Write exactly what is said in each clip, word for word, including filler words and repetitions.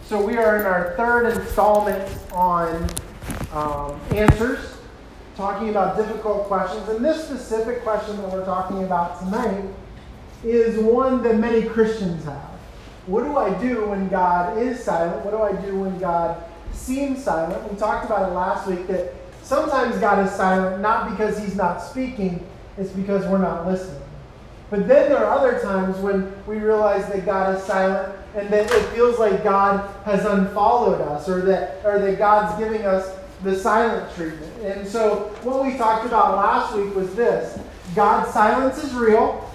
So we are in our third installment on um, answers, talking about difficult questions. And this specific question that we're talking about tonight is one that many Christians have. What do I do when God is silent? What do I do when God seems silent? We talked about it last week that sometimes God is silent not because he's not speaking, it's because we're not listening. But then there are other times when we realize that God is silent and that it feels like God has unfollowed us, or that or that God's giving us the silent treatment. And so what we talked about last week was this. God's silence is real.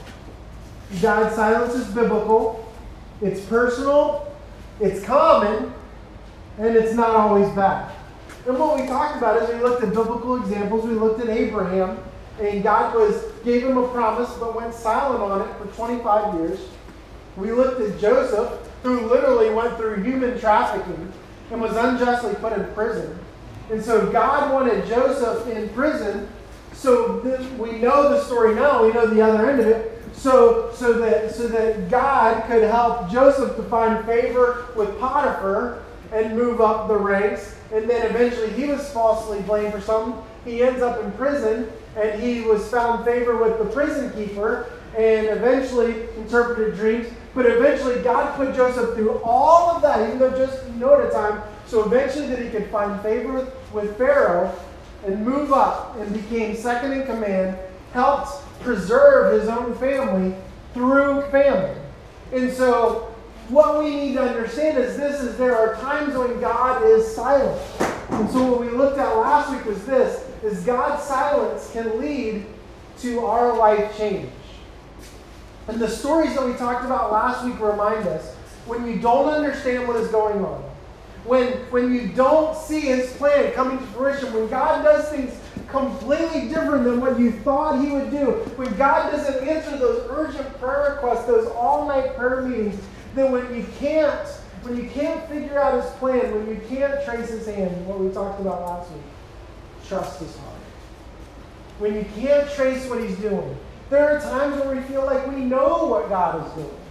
God's silence is biblical. It's personal. It's common. And it's not always bad. And what we talked about is we looked at biblical examples. We looked at Abraham. And God was gave him a promise but went silent on it for twenty-five years. We looked at Joseph, who literally went through human trafficking and was unjustly put in prison. And so God wanted Joseph in prison, so that we know the story now, we know the other end of it, so, so, that, so that God could help Joseph to find favor with Potiphar and move up the ranks. And then eventually he was falsely blamed for something. He ends up in prison, and he was found favor with the prison keeper, and eventually interpreted dreams. But eventually God put Joseph through all of that, even though just you know at a time, so eventually that he could find favor with, with Pharaoh and move up and became second in command, helped preserve his own family through famine. And so what we need to understand is this, is there are times when God is silent. And so what we looked at last week was this, is God's silence can lead to our life change. And the stories that we talked about last week remind us, when you don't understand what is going on, when, when you don't see his plan coming to fruition, when God does things completely different than what you thought he would do, when God doesn't answer those urgent prayer requests, those all-night prayer meetings, then when you can't, when you can't figure out his plan, when you can't trace his hand, what we talked about last week, trust his heart. When you can't trace what he's doing, there are times when we feel like we know what God is doing.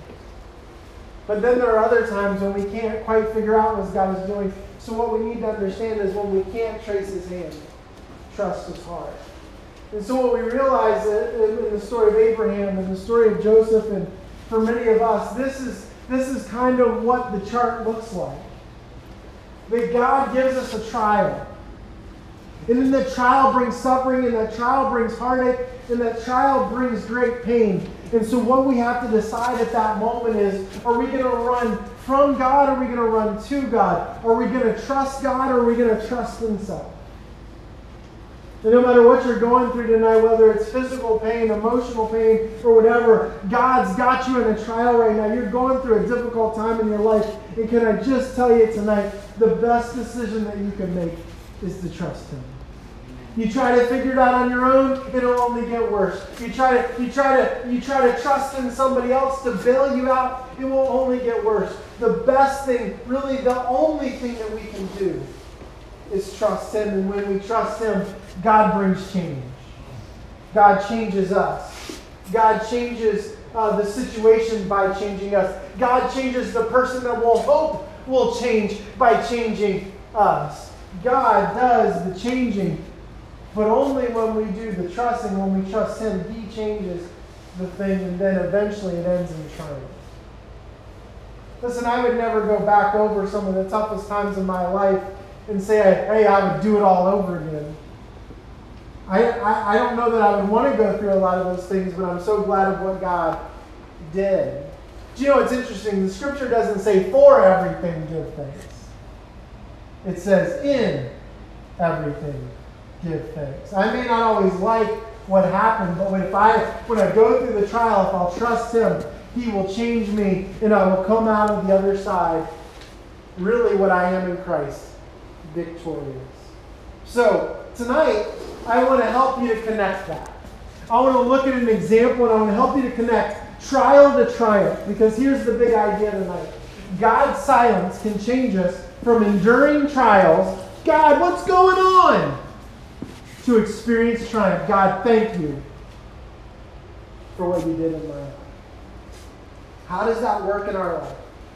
But then there are other times when we can't quite figure out what God is doing. So what we need to understand is when we can't trace his hand, trust his heart. And so what we realize in the story of Abraham and the story of Joseph, and for many of us, this is this is kind of what the chart looks like. That God gives us a trial. And then that trial brings suffering, and that trial brings heartache, and that trial brings great pain. And so what we have to decide at that moment is, are we going to run from God, or are we going to run to God? Are we going to trust God, or are we going to trust himself? And no matter what you're going through tonight, whether it's physical pain, emotional pain, or whatever, God's got you in a trial right now. You're going through a difficult time in your life. And can I just tell you tonight, the best decision that you can make is to trust him. You try to figure it out on your own, it'll only get worse. You try to you try to you try to trust in somebody else to bail you out, it will only get worse. The best thing, really the only thing that we can do is trust him. And when we trust him, God brings change. God changes us. God changes uh, the situation by changing us. God changes the person that we'll hope will change by changing us. God does the changing. But only when we do the trusting, when we trust him, he changes the thing, and then eventually it ends in triumph. Listen, I would never go back over some of the toughest times in my life and say, hey, I would do it all over again. I, I, I don't know that I would want to go through a lot of those things, but I'm so glad of what God did. Do you know what's interesting? The scripture doesn't say for everything give thanks. It says in everything give thanks. I may not always like what happened, but if I, when I go through the trial, if I'll trust him, he will change me, and I will come out of the other side really what I am in Christ, victorious. So tonight, I want to help you to connect that. I want to look at an example, and I want to help you to connect trial to triumph, because here's the big idea tonight. God's silence can change us from enduring trials, God, what's going on? To experience triumph. God, thank you for what you did in my life. How does that work in our life?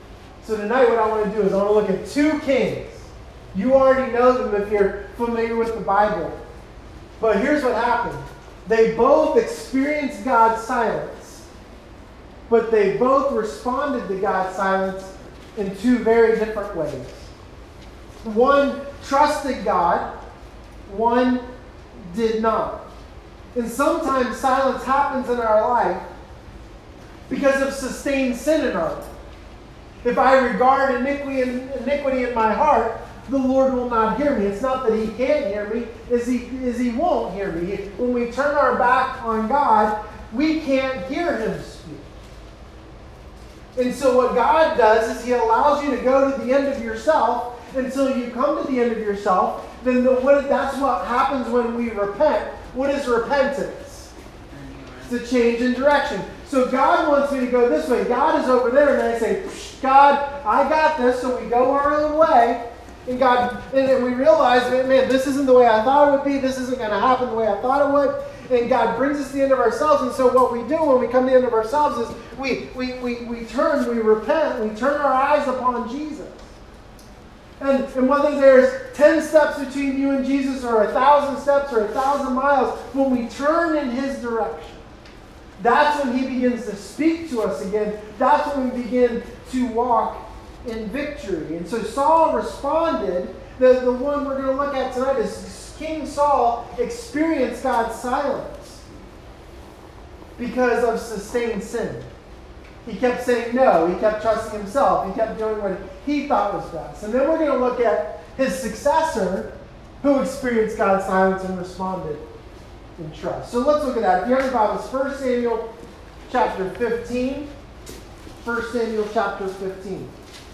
So tonight what I want to do is I want to look at two kings. You already know them if you're familiar with the Bible. But here's what happened. They both experienced God's silence. But they both responded to God's silence in two very different ways. One trusted God. One did not. And sometimes silence happens in our life because of sustained sin in our life. If I regard iniquity in, iniquity in my heart, the Lord will not hear me. It's not that He can't hear me, is He, is He won't hear me. When we turn our back on God, we can't hear Him speak. And so what God does is He allows you to go to the end of yourself until you come to the end of yourself. Then the, what, that's what happens when we repent. What is repentance? It's a change in direction. So God wants me to go this way. God is over there, and I say, God, I got this. So we go our own way. And God, and then we realize, man, this isn't the way I thought it would be. This isn't going to happen the way I thought it would. And God brings us to the end of ourselves. And so what we do when we come to the end of ourselves is we, we, we, we turn, we repent, we turn our eyes upon Jesus. And, and whether there's ten steps between you and Jesus or a thousand steps or a thousand miles, when we turn in His direction, that's when He begins to speak to us again. That's when we begin to walk in victory. And so Saul responded. The, the one we're going to look at tonight is King Saul experienced God's silence because of sustained sin. He kept saying no. He kept trusting himself. He kept doing what he thought was best. And then we're going to look at his successor who experienced God's silence and responded in trust. So let's look at that. If you have your Bibles, First Samuel chapter fifteen. First Samuel chapter fifteen.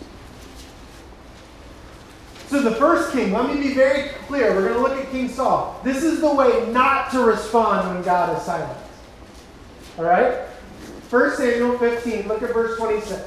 So the first king, let me be very clear. We're going to look at King Saul. This is the way not to respond when God is silent. All right? First Samuel fifteen, look at verse twenty-six.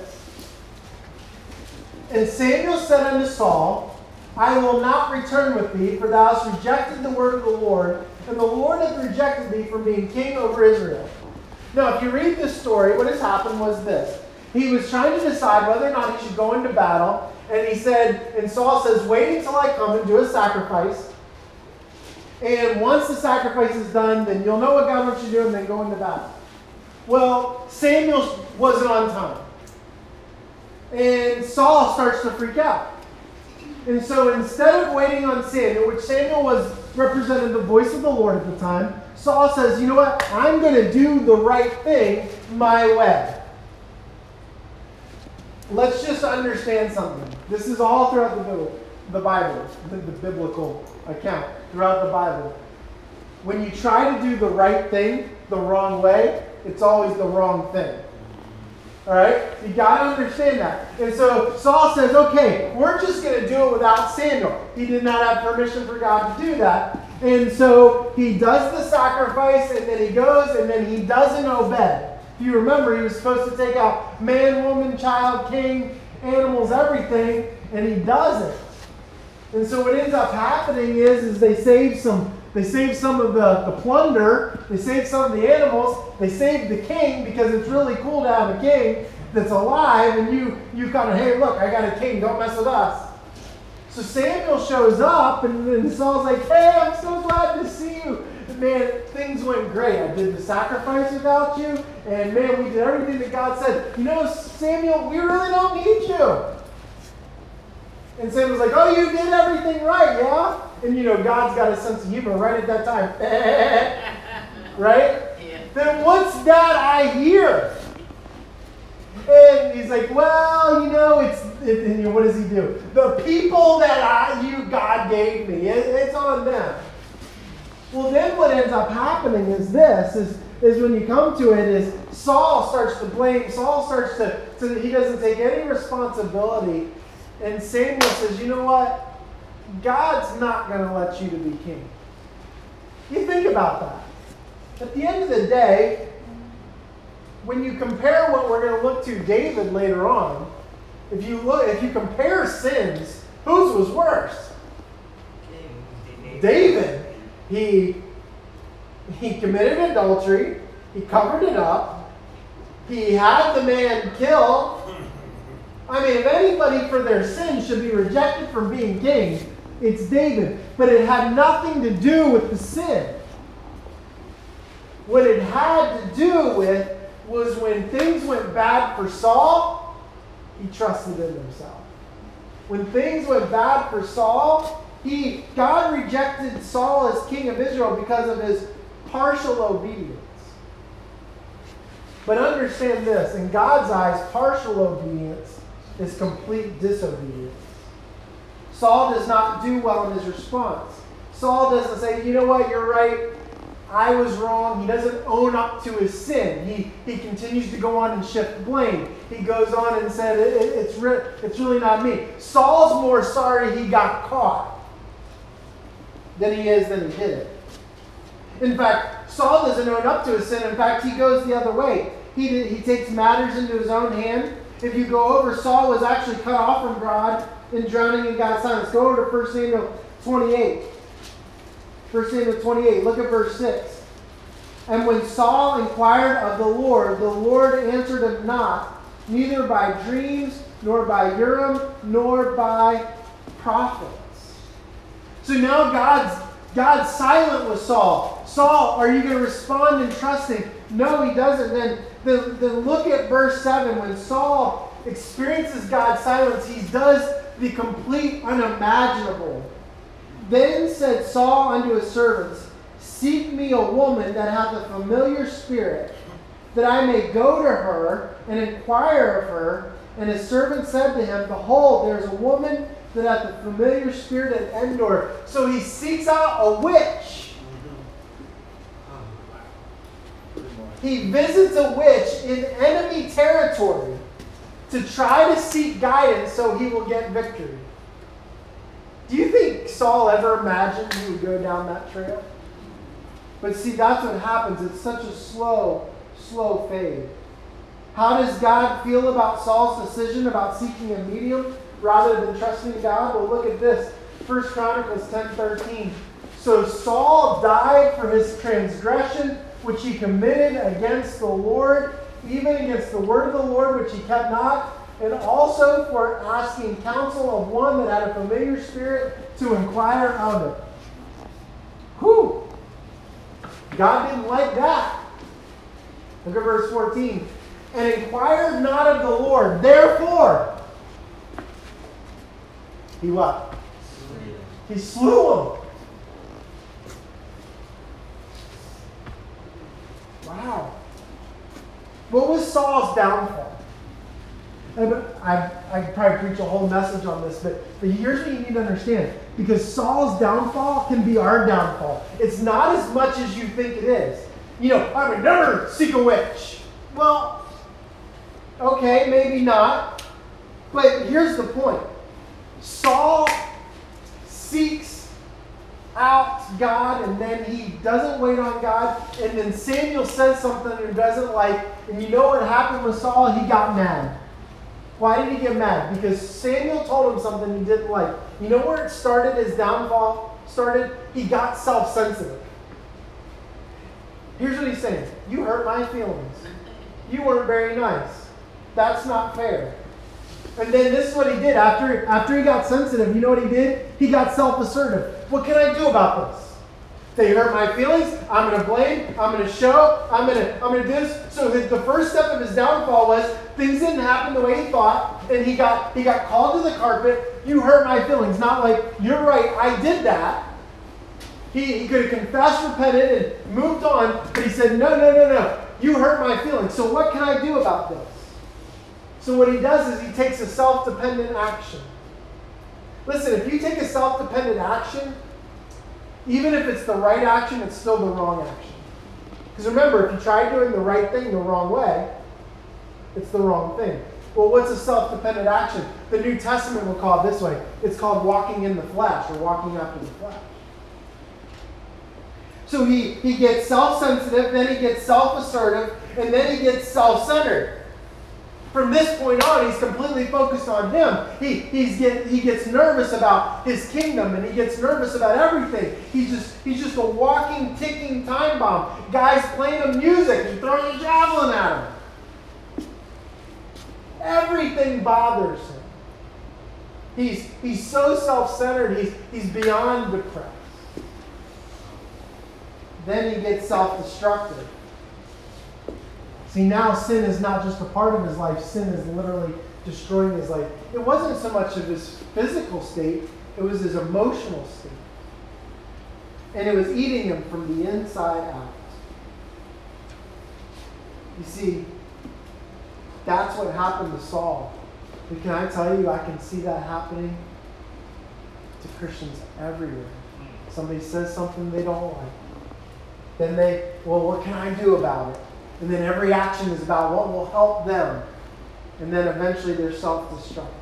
And Samuel said unto Saul, I will not return with thee, for thou hast rejected the word of the Lord, and the Lord hath rejected thee from being king over Israel. Now, if you read this story, what has happened was this. He was trying to decide whether or not he should go into battle, and he said, and Saul says, wait until I come and do a sacrifice, and once the sacrifice is done, then you'll know what God wants you to do, and then go into battle. Well, Samuel wasn't on time. And Saul starts to freak out. And so instead of waiting on Samuel, which Samuel was represented the voice of the Lord at the time, Saul says, you know what? I'm going to do the right thing my way. Let's just understand something. This is all throughout the, the Bible, the, the biblical account, throughout the Bible. When you try to do the right thing the wrong way, it's always the wrong thing. All right? You got to understand that. And so Saul says, okay, we're just going to do it without Samuel. He did not have permission for God to do that. And so he does the sacrifice, and then he goes, and then he doesn't obey. If you remember, he was supposed to take out man, woman, child, king, animals, everything, and he doesn't. And so what ends up happening is, is they save some They save some of the, the plunder. They save some of the animals. They save the king because it's really cool to have a king that's alive. And you, you kind of, hey, look, I got a king. Don't mess with us. So Samuel shows up, and, and Saul's like, hey, I'm so glad to see you. And man, things went great. I did the sacrifice without you. And man, we did everything that God said. You know, Samuel, we really don't need you. And Samuel's like, oh, you did everything right, yeah? And you know, God's got a sense of humor right at that time. Right? Yeah. Then what's that I hear? And he's like, well, you know, it's, it, and, you know, what does he do? The people that I, you, God gave me, it, it's on them. Well, then what ends up happening is this, is, is when you come to it, is Saul starts to blame, Saul starts to, to he doesn't take any responsibility. And Samuel says, you know what? God's not going to let you to be king. You think about that. At the end of the day, when you compare what we're going to look to David later on, if you look, if you compare sins, whose was worse? David. He, he committed adultery. He covered it up. He had the man killed. I mean, if anybody for their sin should be rejected from being king, it's David. But it had nothing to do with the sin. What it had to do with was when things went bad for Saul, he trusted in himself. When things went bad for Saul, he God rejected Saul as king of Israel because of his partial obedience. But understand this, in God's eyes, partial obedience is complete disobedience. Saul does not do well in his response. Saul doesn't say, you know what, you're right, I was wrong. He doesn't own up to his sin. He he continues to go on and shift blame. He goes on and said, it, it, it's, re- it's really not me. Saul's more sorry he got caught than he is that he did it. In fact, Saul doesn't own up to his sin. In fact, he goes the other way. He, did, he takes matters into his own hand. If you go over, Saul was actually cut off from God and drowning in God's silence. Go over to First Samuel twenty-eight. First Samuel twenty-eight, look at verse six. And when Saul inquired of the Lord, the Lord answered him not, neither by dreams, nor by Urim, nor by prophets. So now God's, God's silent with Saul. Saul, are you going to respond in trusting? No, he doesn't. Then, then, then look at verse seven. When Saul experiences God's silence, he does the complete unimaginable. Then said Saul unto his servants, seek me a woman that hath a familiar spirit, that I may go to her and inquire of her. And his servant said to him, behold, there is a woman that hath a familiar spirit at Endor. So he seeks out a witch. He visits a witch in enemy territory to try to seek guidance so he will get victory. Do you think Saul ever imagined he would go down that trail? But see, that's what happens. It's such a slow, slow fade. How does God feel about Saul's decision about seeking a medium rather than trusting God? Well, look at this. First Chronicles ten thirteen. So Saul died for his transgression, which he committed against the Lord, even against the word of the Lord, which he kept not, and also for asking counsel of one that had a familiar spirit to inquire of it. Whew! God didn't like that. Look at verse fourteen. And inquired not of the Lord. Therefore, he what? He slew him. Wow. What was Saul's downfall? And I, I could probably preach a whole message on this, but, but here's what you need to understand. Because Saul's downfall can be our downfall. It's not as much as you think it is. You know, I would never seek a witch. Well, okay, maybe not. But here's the point. Saul seeks out God, and then he doesn't wait on God, and then Samuel says something he doesn't like, and you know what happened with Saul? He got mad. Why did he get mad? Because Samuel told him something he didn't like. You know where it started, his downfall started? He got self-sensitive. Here's what he's saying. You hurt my feelings. You weren't very nice. That's not fair. And then this is what he did. After, after he got sensitive, you know what he did? He got self-assertive. What can I do about this? They hurt my feelings. I'm going to blame. I'm going to show. I'm going to I'm going to do this. So the, the first step of his downfall was things didn't happen the way he thought, and he got he got called to the carpet. You hurt my feelings. Not like, you're right, I did that. He, he could have confessed, repented, and moved on, but he said, no, no, no, no. You hurt my feelings. So what can I do about this? So what he does is he takes a self-dependent action. Listen, if you take a self-dependent action, even if it's the right action, it's still the wrong action. Because remember, if you try doing the right thing the wrong way, it's the wrong thing. Well, what's a self-dependent action? The New Testament will call it this way. It's called walking in the flesh, or walking after the flesh. So he, he gets self-sensitive, then he gets self-assertive, and then he gets self-centered. From this point on, he's completely focused on him. He, he's get, he gets nervous about his kingdom, and he gets nervous about everything. He's just, he's just a walking, ticking time bomb. Guy's playing him music and throwing a javelin at him. Everything bothers him. He's, he's so self-centered, he's, he's beyond depressed. Then he gets self-destructive. See, now sin is not just a part of his life, sin is literally destroying his life. It wasn't so much of his physical state, it was his emotional state. And it was eating him from the inside out. You see, that's what happened to Saul. But can I tell you, I can see that happening to Christians everywhere. Somebody says something they don't like. Then they, well, what can I do about it? And then every action is about what will help them. And then eventually they're self-destructive.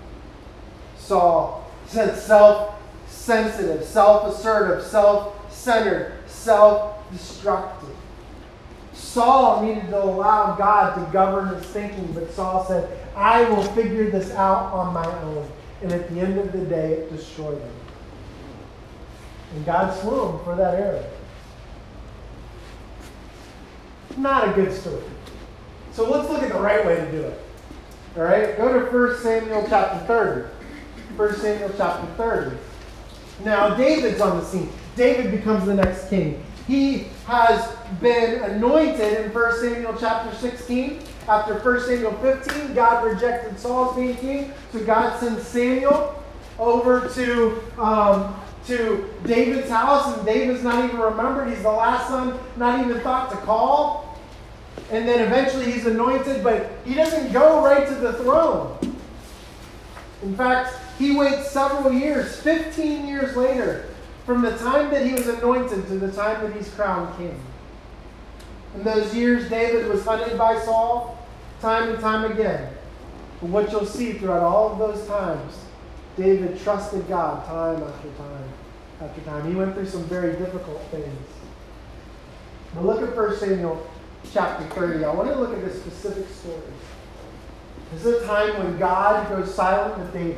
Saul said self-sensitive, self-assertive, self-centered, self-destructive. Saul needed to allow God to govern his thinking, but Saul said, I will figure this out on my own. And at the end of the day, it destroyed him. And God slew him for that error. Not a good story. So let's look at the right way to do it. All right? Go to First Samuel chapter thirty. First Samuel chapter thirty. Now, David's on the scene. David becomes the next king. He has been anointed in First Samuel chapter sixteen. After First Samuel fifteen, God rejected Saul as being king. So God sends Samuel over to, um, to David's house. And David's not even remembered. He's the last son, not even thought to call. And then eventually he's anointed, but he doesn't go right to the throne. In fact, he waits several years, fifteen years later, from the time that he was anointed to the time that he's crowned king. In those years, David was hunted by Saul time and time again. But what you'll see throughout all of those times, David trusted God time after time after time. He went through some very difficult things. But look at First Samuel chapter thirty. I want to look at this specific story. This is a time when God goes silent with David.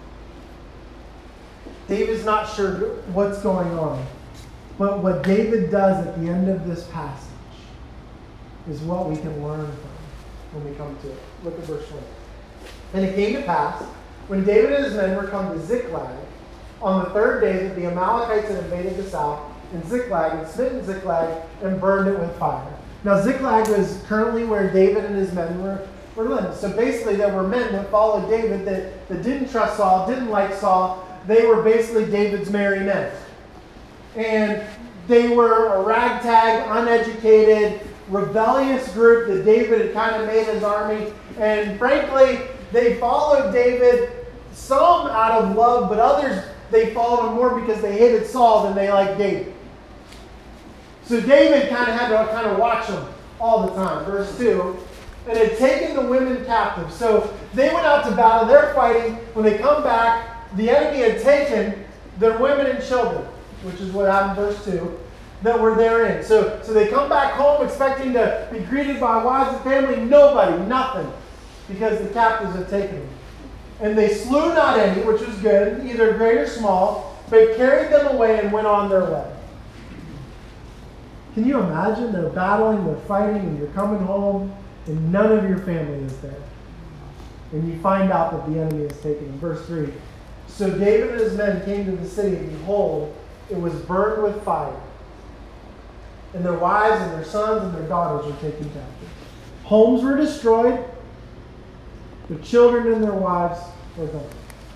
David's not sure what's going on. But what David does at the end of this passage is what we can learn from when we come to it. Look at verse one. And it came to pass, when David and his men were come to Ziklag, on the third day that the Amalekites had invaded the south, and Ziklag, and smitten Ziklag, and burned it with fire. Now Ziklag was currently where David and his men were, were living. So basically there were men that followed David that, that didn't trust Saul, didn't like Saul. They were basically David's merry men. And they were a ragtag, uneducated, rebellious group that David had kind of made his army. And frankly, they followed David, some out of love, but others, they followed him more because they hated Saul than they liked David. So David kind of had to kind of watch them all the time. Verse two, and had taken the women captive. So they went out to battle. They're fighting. When they come back, the enemy had taken their women and children, which is what happened in verse two, that were therein. So, so they come back home expecting to be greeted by wives and family. Nobody, nothing, because the captives had taken them. And they slew not any, which was good, either great or small, but carried them away and went on their way. Can you imagine? They're battling, they're fighting, and you're coming home, and none of your family is there. And you find out that the enemy is taken them. Verse three. So David and his men came to the city, and behold, it was burned with fire. And their wives and their sons and their daughters were taken captive. Homes were destroyed. Their children and their wives were gone.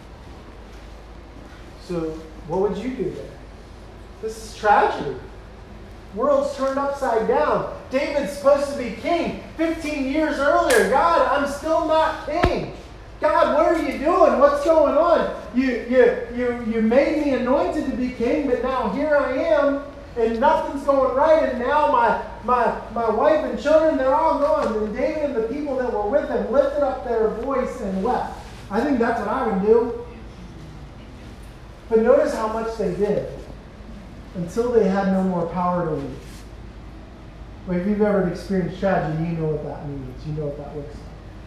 So what would you do there? This is tragedy. World's turned upside down. David's supposed to be king fifteen years earlier. God, I'm still not king. God, what are you doing? What's going on? You, you, you, you made me anointed to be king, but now here I am, and nothing's going right, and now my, my, my wife and children, they're all gone. And David and the people that were with him lifted up their voice and wept. I think that's what I would do. But notice how much they did. Until they had no more power to lead. Well, if you've ever experienced tragedy, you know what that means. You know what that looks like.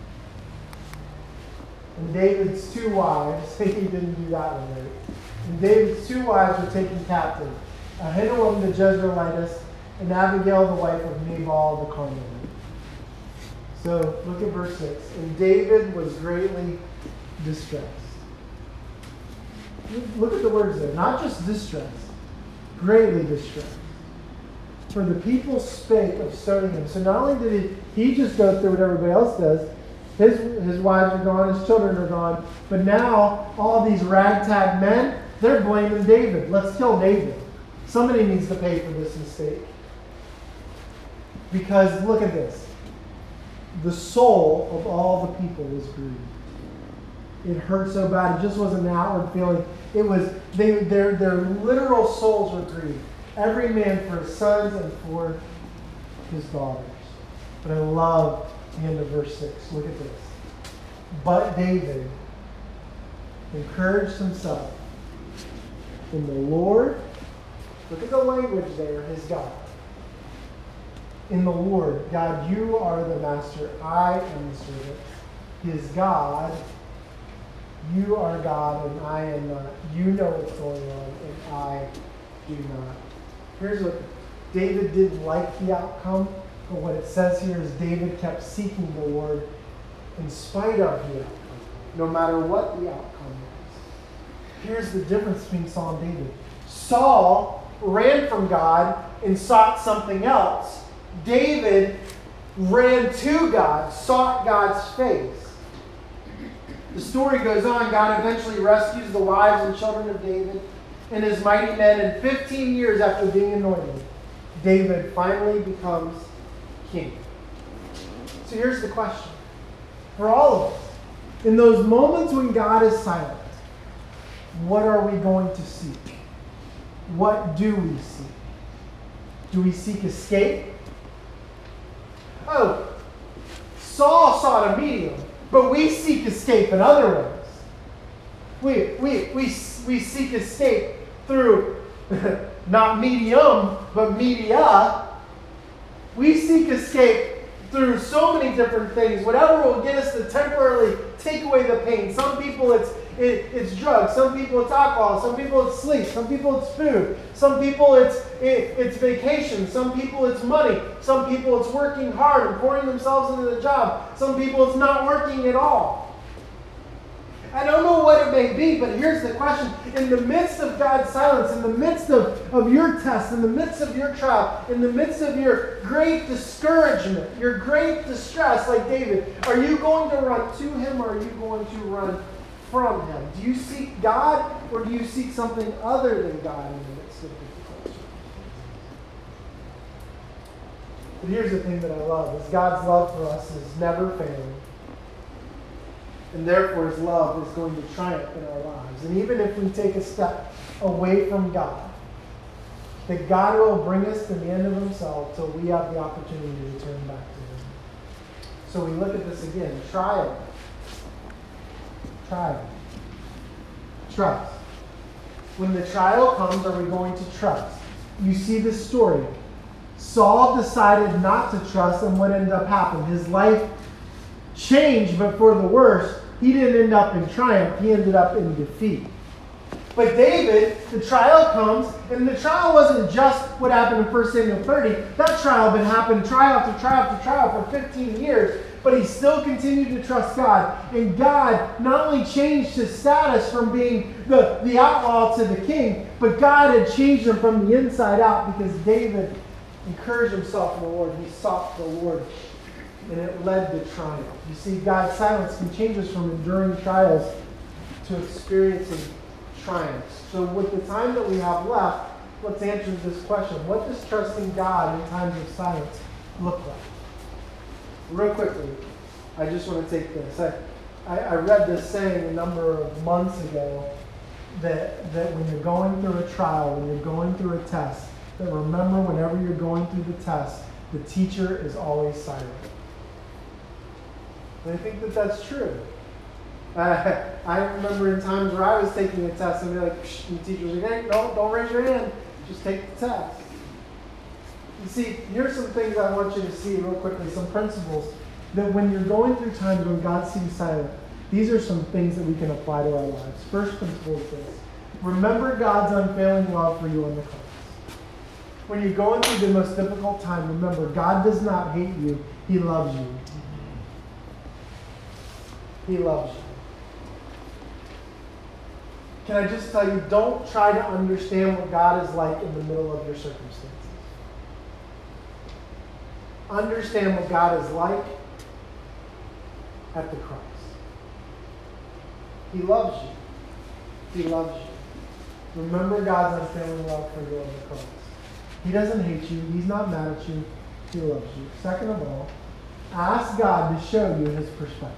And David's two wives, he didn't do that one right. And David's two wives were taken captive. Ahinoam the Jezreelitess and Abigail the wife of Nabal the Carmelite. So look at verse six. And David was greatly distressed. Look at the words there. Not just distressed, greatly distressed. For the people spake of stoning him. So not only did he, he just go through what everybody else does, his, his wives are gone, his children are gone, but now all these ragtag men, they're blaming David. Let's kill David. Somebody needs to pay for this mistake. Because look at this. The soul of all the people was grieved. It hurt so bad. It just wasn't an outward feeling. It was, they, their, their literal souls were grieved. Every man for his sons and for his daughters. But I love the end of verse six. Look at this. But David encouraged himself in the Lord. Look at the language there, his God. In the Lord, God, you are the master. I am the servant. His God, you are God and I am not. You know what's going on and I do not. Here's what David didn't like the outcome, but what it says here is David kept seeking the Lord in spite of the outcome, no matter what the outcome was. Here's the difference between Saul and David. Saul ran from God and sought something else. David ran to God, sought God's face. The story goes on. God eventually rescues the wives and children of David and his mighty men. And fifteen years after being anointed, David finally becomes king. So here's the question for all of us. In those moments when God is silent, what are we going to seek? What do we seek? Do we seek escape? Oh, Saul sought a medium, but we seek escape in other ways. We, we, we, we seek escape through not medium, but media. We seek escape through so many different things. Whatever will get us to temporarily take away the pain. Some people it's it, it's drugs. Some people it's alcohol. Some people it's sleep. Some people it's food. Some people it's it, it's vacation. Some people it's money. Some people it's working hard and pouring themselves into the job. Some people it's not working at all. I don't know what it may be, but here's the question. In the midst of God's silence, in the midst of, of your test, in the midst of your trial, in the midst of your great discouragement, your great distress, like David, are you going to run to him or are you going to run from him? Do you seek God or do you seek something other than God in the midst of difficult circumstances? But here's the thing that I love, is God's love for us is never failing. And therefore his love is going to triumph in our lives. And even if we take a step away from God, that God will bring us to the end of himself till we have the opportunity to return back to him. So we look at this again. Trial. Trial. Trust. When the trial comes, are we going to trust? You see this story. Saul decided not to trust, and what ended up happening? His life changed, but for the worse. He didn't end up in triumph. He ended up in defeat. But David, the trial comes, and the trial wasn't just what happened in First Samuel thirty. That trial had been happening trial after trial after trial for fifteen years. But he still continued to trust God. And God not only changed his status from being the, the outlaw to the king, but God had changed him from the inside out because David encouraged himself in the Lord. He sought the Lord. And it led to triumph. You see, God's silence can change us from enduring trials to experiencing triumphs. So with the time that we have left, let's answer this question. What does trusting God in times of silence look like? Real quickly, I just want to take this. I, I, I read this saying a number of months ago that, that when you're going through a trial, when you're going through a test, that remember whenever you're going through the test, the teacher is always silent. And I think that that's true. Uh, I remember in times where I was taking a test and be like, Psh, and the teacher was like, hey, don't, don't raise your hand. Just take the test. You see, here's some things I want you to see real quickly, some principles that when you're going through times when God seems silent, these are some things that we can apply to our lives. First principle is this. Remember God's unfailing love for you on the cross. When you're going through the most difficult time, remember, God does not hate you. He loves you. He loves you. Can I just tell you, don't try to understand what God is like in the middle of your circumstances. Understand what God is like at the cross. He loves you. He loves you. Remember God's unfailing love for you on the cross. He doesn't hate you. He's not mad at you. He loves you. Second of all, ask God to show you his perspective.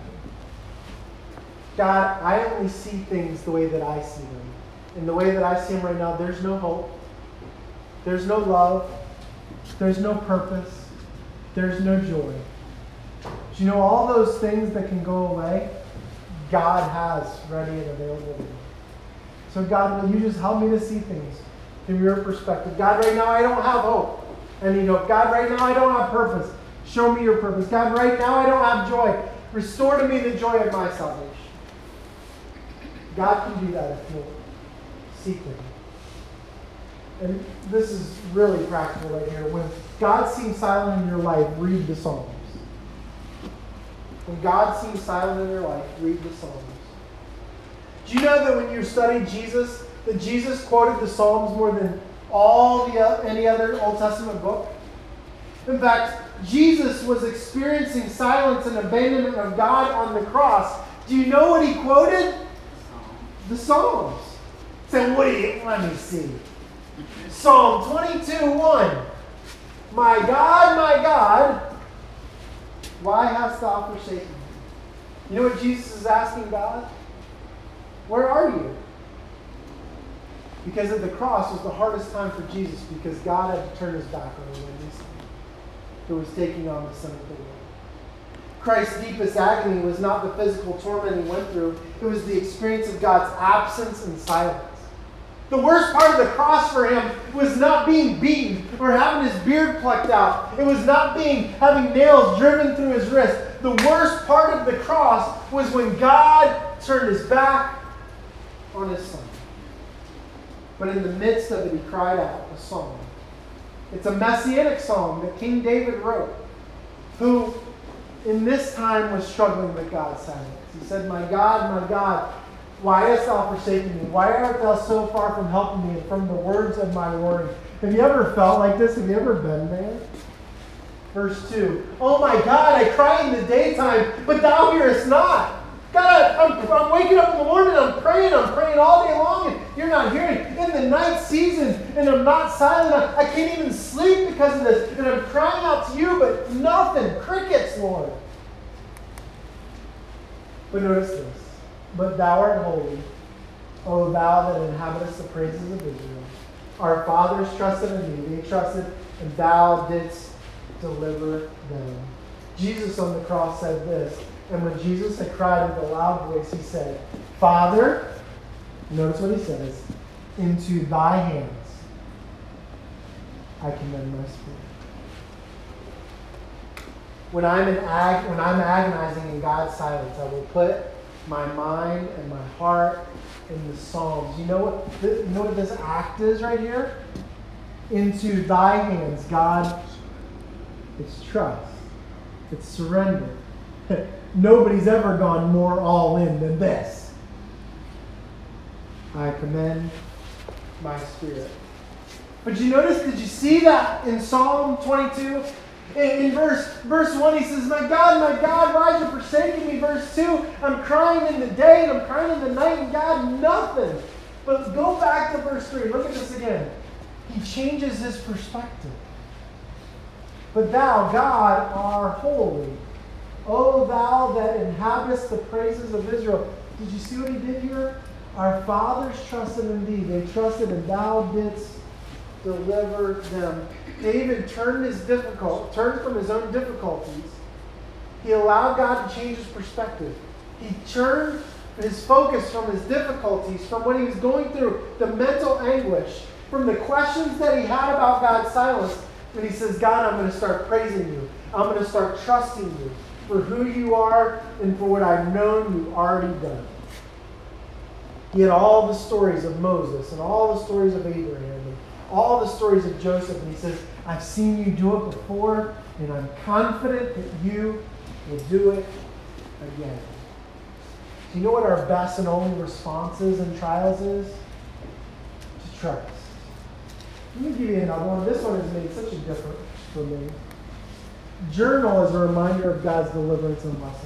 God, I only see things the way that I see them. In the way that I see them right now, there's no hope. There's no love. There's no purpose. There's no joy. Do you know all those things that can go away, God has ready and available to you. So God, will you just help me to see things from your perspective? God, right now I don't have hope. I need hope. God, right now I don't have purpose. Show me your purpose. God, right now I don't have joy. Restore to me the joy of my salvation. God can do that if you'll seek him. And this is really practical right here. When God seems silent in your life, read the Psalms. When God seems silent in your life, read the Psalms. Do you know that when you study Jesus, that Jesus quoted the Psalms more than all the uh, any other Old Testament book? In fact, Jesus was experiencing silence and abandonment of God on the cross. Do you know what he quoted? The Psalms. So what do you, let me see. Psalm twenty-two one. My God, my God, why hast thou forsaken me? You know what Jesus is asking God? Where are you? Because at the cross was the hardest time for Jesus because God had to turn his back on the one who was taking on the sin of the world. Christ's deepest agony was not the physical torment he went through. It was the experience of God's absence and silence. The worst part of the cross for him was not being beaten or having his beard plucked out. It was not being having nails driven through his wrist. The worst part of the cross was when God turned his back on his son. But in the midst of it, he cried out a psalm. It's a messianic psalm that King David wrote, who in this time was struggling with God's silence. He said, my God, my God, why hast thou forsaken me? Why art thou so far from helping me and from the words of my warning? Have you ever felt like this? Have you ever been there? Verse two. Oh my God, I cry in the daytime, but thou hearest not. God, I'm, I'm waking up in the morning, I'm praying, I'm praying all day long, and you're not hearing. In the night season, and I'm not silent, I, I can't even sleep because of this, and I'm crying out to you, but nothing, crickets, Lord. But notice this. But thou art holy, O thou that inhabitest the praises of Israel. Our fathers trusted in thee, they trusted, and thou didst deliver them. Jesus on the cross said this, and when Jesus had cried with a loud voice, he said, Father, notice what he says, into thy hands I commend my spirit. When I'm in ag- when I'm agonizing in God's silence, I will put my mind and my heart in the Psalms. You know what? Th- you know what this act is right here? Into thy hands, God. It's trust. It's surrender. Nobody's ever gone more all in than this. I commend my spirit. But you notice, did you see that in Psalm twenty-two? In, in verse, verse one, he says, my God, my God, why have you forsaken me? Verse two, I'm crying in the day and I'm crying in the night, and God, nothing. But go back to verse three. Look at this again. He changes his perspective. But thou, God, art holy. O thou that inhabitest the praises of Israel. Did you see what he did here? Our fathers trusted in thee. They trusted, and thou didst deliver them. David turned his difficult, turned from his own difficulties. He allowed God to change his perspective. He turned his focus from his difficulties, from what he was going through, the mental anguish, from the questions that he had about God's silence. And he says, God, I'm going to start praising you. I'm going to start trusting you for who you are and for what I've known you've already done. He had all the stories of Moses and all the stories of Abraham and all the stories of Joseph. And he says, I've seen you do it before, and I'm confident that you will do it again. Do you know what our best and only responses in trials is? To trust. Let me give you another one. This one has made such a difference for me. Journal is a reminder of God's deliverance and lessons.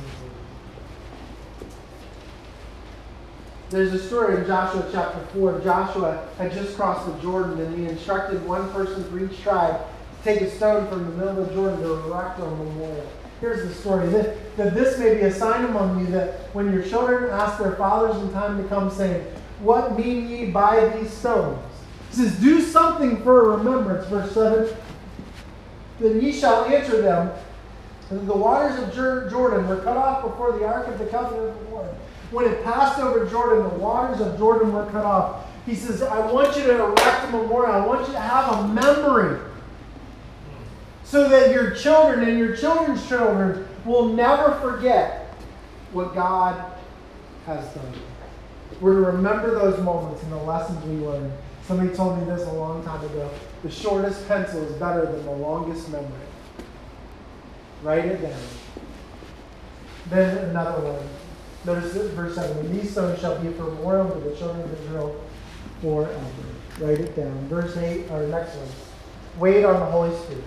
There's a story in Joshua chapter four. Joshua had just crossed the Jordan, and he instructed one person for each tribe to take a stone from the middle of the Jordan to erect a memorial. Here's the story. That, that this may be a sign among you that when your children ask their fathers in time to come, saying, "What mean ye by these stones?" He says, "Do something for a remembrance." Verse seven. "Then ye shall answer them, that the waters of Jordan were cut off before the ark of the covenant of the Lord. When it passed over Jordan, the waters of Jordan were cut off." He says, "I want you to erect a memorial. I want you to have a memory so that your children and your children's children will never forget what God has done." We're to remember those moments and the lessons we learned. Somebody told me this a long time ago. The shortest pencil is better than the longest memory. Write it down. Then another one. Notice verse seven. "And these stones shall be for a memorial to the children of Israel forever." Write it down. Verse eight, or next one. Wait on the Holy Spirit.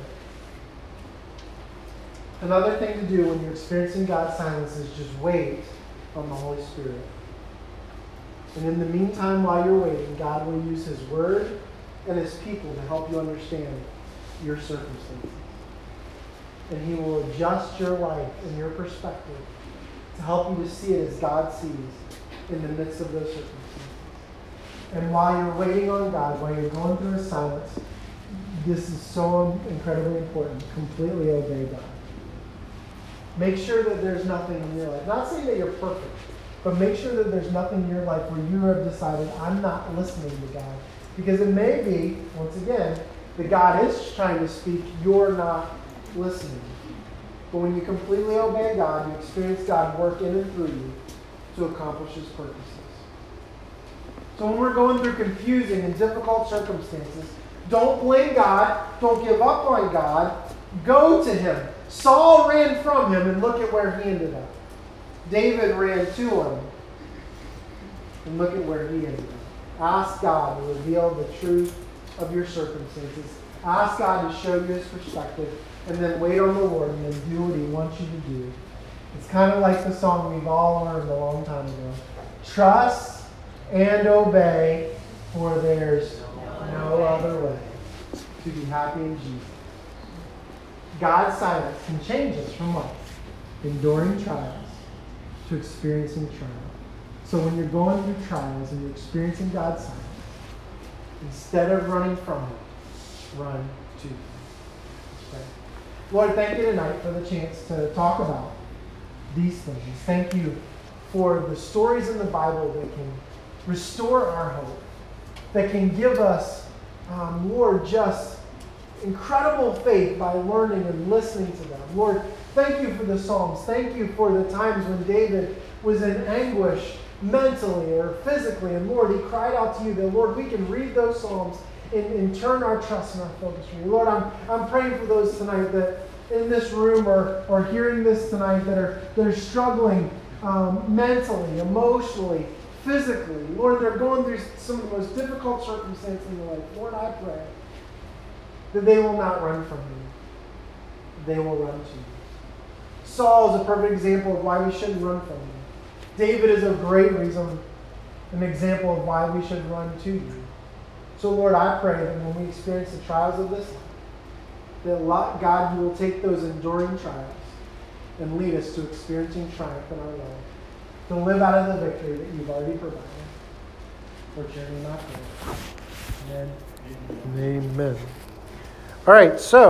Another thing to do when you're experiencing God's silence is just wait on the Holy Spirit. And in the meantime, while you're waiting, God will use His Word and His people to help you understand your circumstances. And He will adjust your life and your perspective to help you to see it as God sees in the midst of those circumstances. And while you're waiting on God, while you're going through a silence, this is so incredibly important. Completely obey God. Make sure that there's nothing in your life. Not saying that you're perfect, but make sure that there's nothing in your life where you have decided, "I'm not listening to God." Because it may be, once again, that God is trying to speak, you're not listening. But when you completely obey God, you experience God work in and through you to accomplish His purposes. So when we're going through confusing and difficult circumstances, don't blame God. Don't give up on God. Go to Him. Saul ran from Him, and look at where he ended up. David ran to Him, and look at where he ended up. Ask God to reveal the truth of your circumstances. Ask God to show you His perspective, and then wait on the Lord and then do what He wants you to do. It's kind of like the song we've all learned a long time ago. Trust and obey, for there's no other way to be happy in Jesus. God's silence can change us from what? Enduring trials to experiencing trials. So when you're going through trials and you're experiencing God's silence, instead of running from it, run to Him. Okay. Lord, thank you tonight for the chance to talk about these things. Thank you for the stories in the Bible that can restore our hope, that can give us, um, Lord, just incredible faith by learning and listening to them. Lord, thank you for the Psalms. Thank you for the times when David was in anguish mentally or physically. And Lord, he cried out to you that, Lord, we can read those Psalms and, and turn our trust and our focus from you. Lord, I'm, I'm praying for those tonight that in this room or, or hearing this tonight that are, that are struggling um, mentally, emotionally, physically. Lord, they're going through some of the most difficult circumstances in their life. Lord, I pray that they will not run from you. They will run to you. Saul is a perfect example of why we shouldn't run from you. David is a great reason, an example of why we should run to you. So Lord, I pray that when we experience the trials of this life, that God, you will take those enduring trials and lead us to experiencing triumph in our life, to live out of the victory that you've already provided. For your name I pray. Amen. Amen. All right, so